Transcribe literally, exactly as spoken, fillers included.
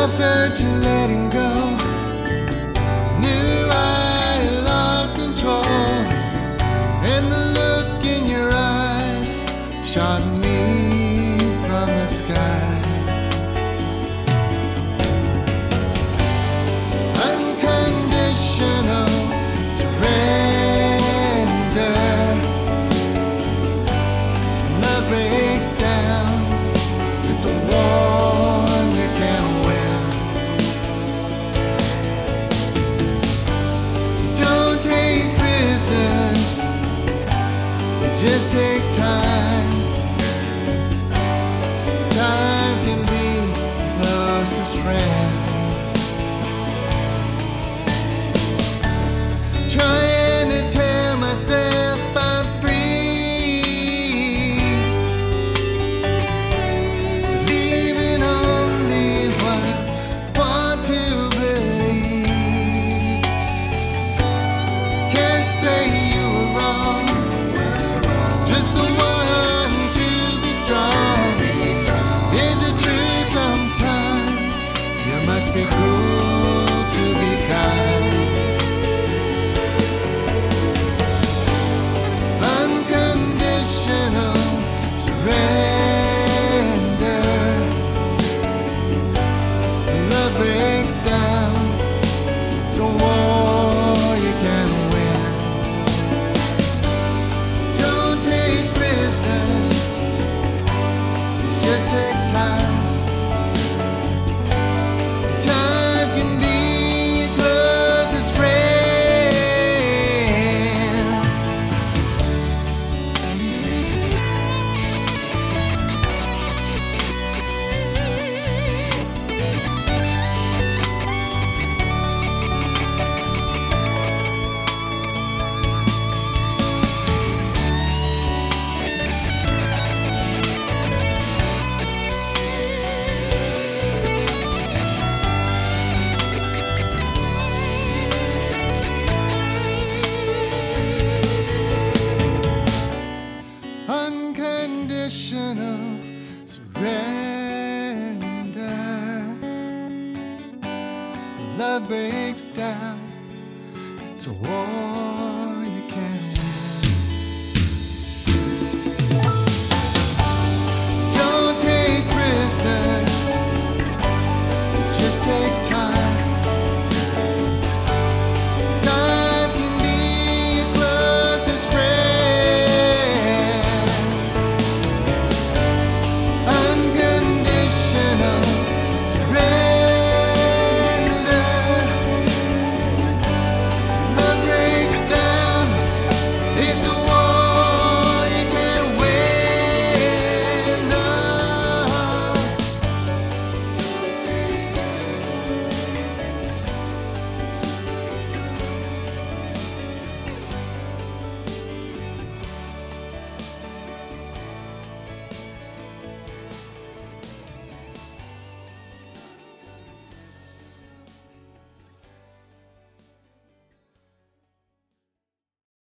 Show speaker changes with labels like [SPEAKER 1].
[SPEAKER 1] I felt you letting go. Knew I had lost control, and the look in your eyes shot me from the sky. Unconditional surrender. Love breaks down. It's a war you can't win. Don't take prisoners, you just take time. Time can be the closest friend. Trying to tell myself I'm free, believing only what I want to believe. Can't say you were wrong, just the one to be strong. Is it true sometimes you must be cruel to be kind? Unconditional surrender. Love breaks down. It's a war you can't win. Don't take prisoners, just take time. Time can be your closest friend. Unconditional surrender. Love breaks down. It's a war